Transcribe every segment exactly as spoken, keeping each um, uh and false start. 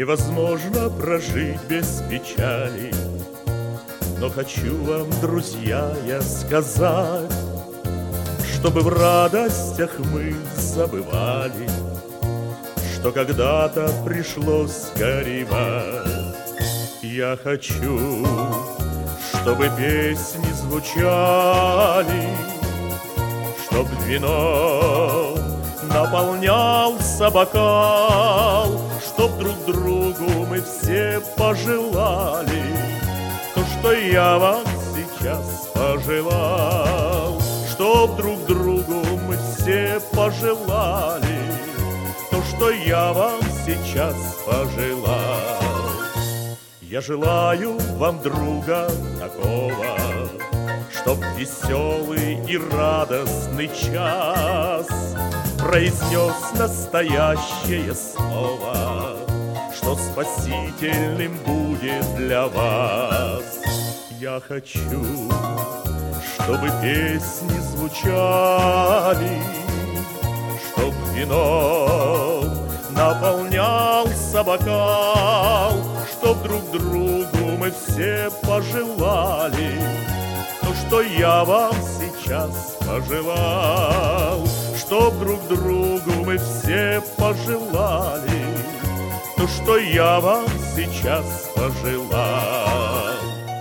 Невозможно прожить без печали, но хочу вам, друзья, я сказать, чтобы в радостях мы забывали, что когда-то пришлось горевать. Я хочу, чтобы песни звучали, чтоб вино наполнялся бокал, чтоб друг другу мы все пожелали то, что я вам сейчас пожелал. Чтоб друг другу мы все пожелали то, что я вам сейчас пожелал. Я желаю вам друга такого, чтоб веселый и радостный час произнес настоящее слово, что спасительным будет для вас. Я хочу, чтобы песни звучали, чтоб вино наполнялся бокал, чтоб друг другу мы все пожелали то, что я вам сейчас пожелал. Чтоб друг другу мы все пожелали то, что я вам сейчас пожелал.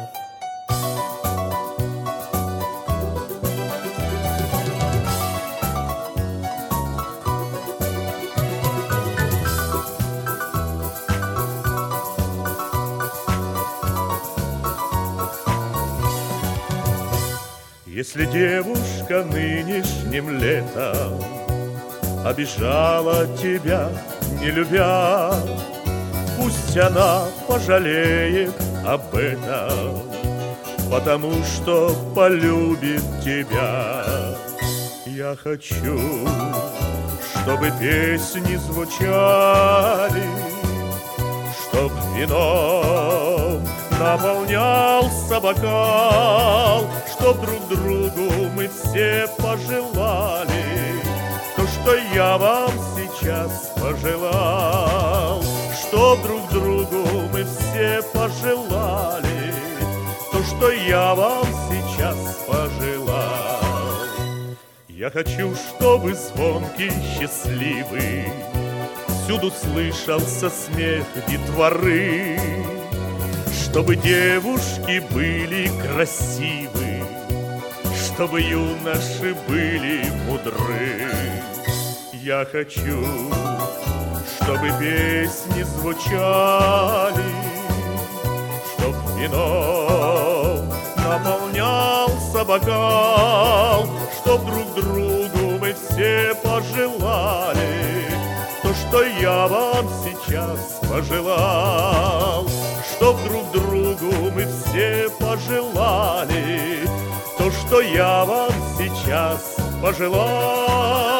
Если девушка нынешним летом обижала тебя, не любя, пусть она пожалеет об этом, потому что полюбит тебя. Я хочу, чтобы песни звучали, чтоб вином наполнялся бокал, чтоб друг другу мы все пожелали то, что я вам сейчас пожелал. Чтоб друг другу мы все пожелали то, что я вам сейчас пожелал. Я хочу, чтобы звонкий, счастливый всюду слышался смех детворы, чтобы девушки были красивы, чтобы юноши были мудры. Я хочу, чтобы песни звучали, чтоб вино наполнялся бокал, чтоб друг другу мы все пожелали то, что я вам сейчас пожелал. Чтоб друг другу мы все пожелали то, что я вам сейчас пожелал.